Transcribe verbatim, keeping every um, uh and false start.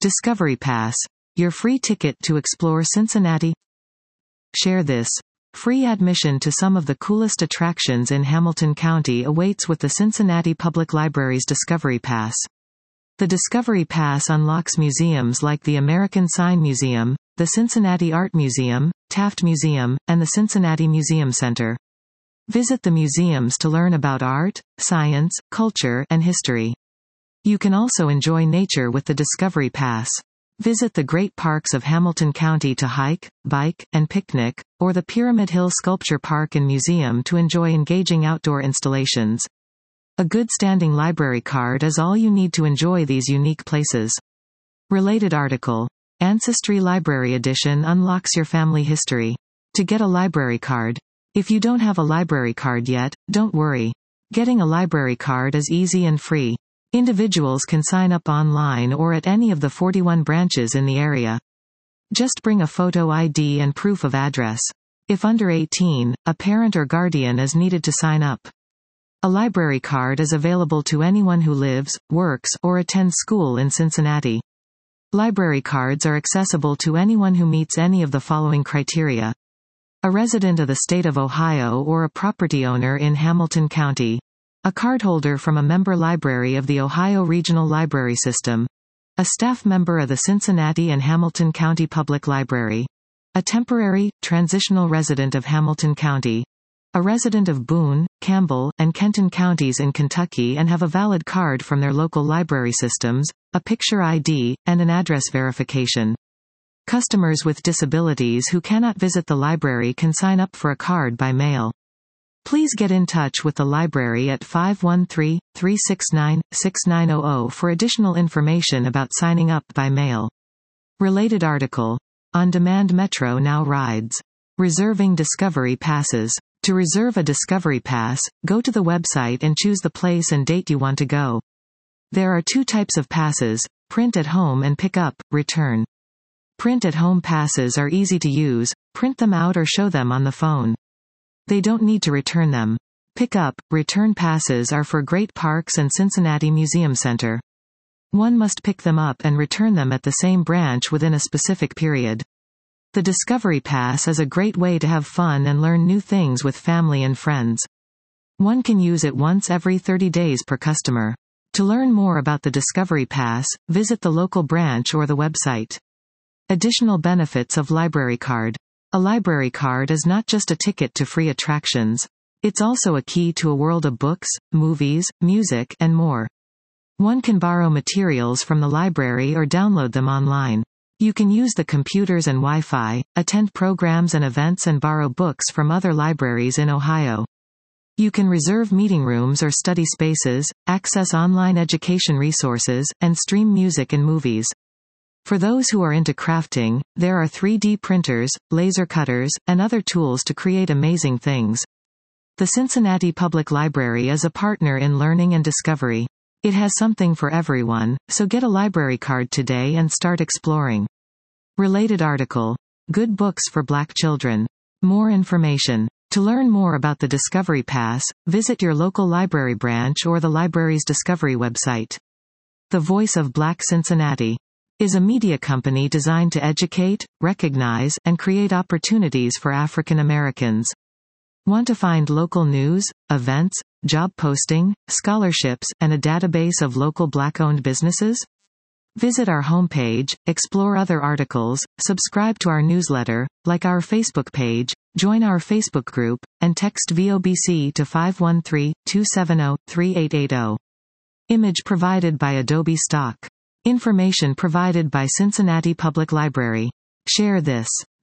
Discovery Pass. Your free ticket to explore Cincinnati. Share this. Free admission to some of the coolest attractions in Hamilton County awaits with the Cincinnati Public Library's Discovery Pass. The Discovery Pass unlocks museums like the American Sign Museum, the Cincinnati Art Museum, Taft Museum, and the Cincinnati Museum Center. Visit the museums to learn about art, science, culture, and history. You can also enjoy nature with the Discovery Pass. Visit the great parks of Hamilton County to hike, bike, and picnic, or the Pyramid Hill Sculpture Park and Museum to enjoy engaging outdoor installations. A good standing library card is all you need to enjoy these unique places. Related article. Ancestry Library Edition unlocks your family history. To get a library card. If you don't have a library card yet, don't worry. Getting a library card is easy and free. Individuals can sign up online or at any of the forty-one branches in the area. Just bring a photo I D and proof of address. If under eighteen, a parent or guardian is needed to sign up. A library card is available to anyone who lives, works, or attends school in Cincinnati. Library cards are accessible to anyone who meets any of the following criteria. A resident of the state of Ohio or a property owner in Hamilton County. A cardholder from a member library of the Ohio Regional Library System. A staff member of the Cincinnati and Hamilton County Public Library. A temporary, transitional resident of Hamilton County. A resident of Boone, Campbell, and Kenton counties in Kentucky and have a valid card from their local library systems, a picture I D, and an address verification. Customers with disabilities who cannot visit the library can sign up for a card by mail. Please get in touch with the library at five one three, three six nine, six nine zero zero for additional information about signing up by mail. Related article. On-demand Metro now rides. Reserving Discovery Passes. To reserve a Discovery Pass, go to the website and choose the place and date you want to go. There are two types of passes, print at home and pick up, return. Print at home passes are easy to use, print them out or show them on the phone. They don't need to return them. Pick up, return passes are for great parks and Cincinnati Museum Center. One must pick them up and return them at the same branch within a specific period. The Discovery Pass is a great way to have fun and learn new things with family and friends. One can use it once every thirty days per customer. To learn more about the Discovery Pass, visit the local branch or the website. Additional benefits of Library Card. A library card is not just a ticket to free attractions. It's also a key to a world of books, movies, music, and more. One can borrow materials from the library or download them online. You can use the computers and Wi-Fi, attend programs and events and borrow books from other libraries in Ohio. You can reserve meeting rooms or study spaces, access online education resources, and stream music and movies. For those who are into crafting, there are three D printers, laser cutters, and other tools to create amazing things. The Cincinnati Public Library is a partner in learning and discovery. It has something for everyone, so get a library card today and start exploring. Related article. Good books for Black children. More information. To learn more about the Discovery Pass, visit your local library branch or the library's Discovery website. The Voice of Black Cincinnati is a media company designed to educate, recognize, and create opportunities for African Americans. Want to find local news, events, job posting, scholarships, and a database of local Black-owned businesses? Visit our homepage, explore other articles, subscribe to our newsletter, like our Facebook page, join our Facebook group, and text V O B C to five one three, two seven zero, three eight eight zero. Image provided by Adobe Stock. Information provided by Cincinnati Public Library. Share this.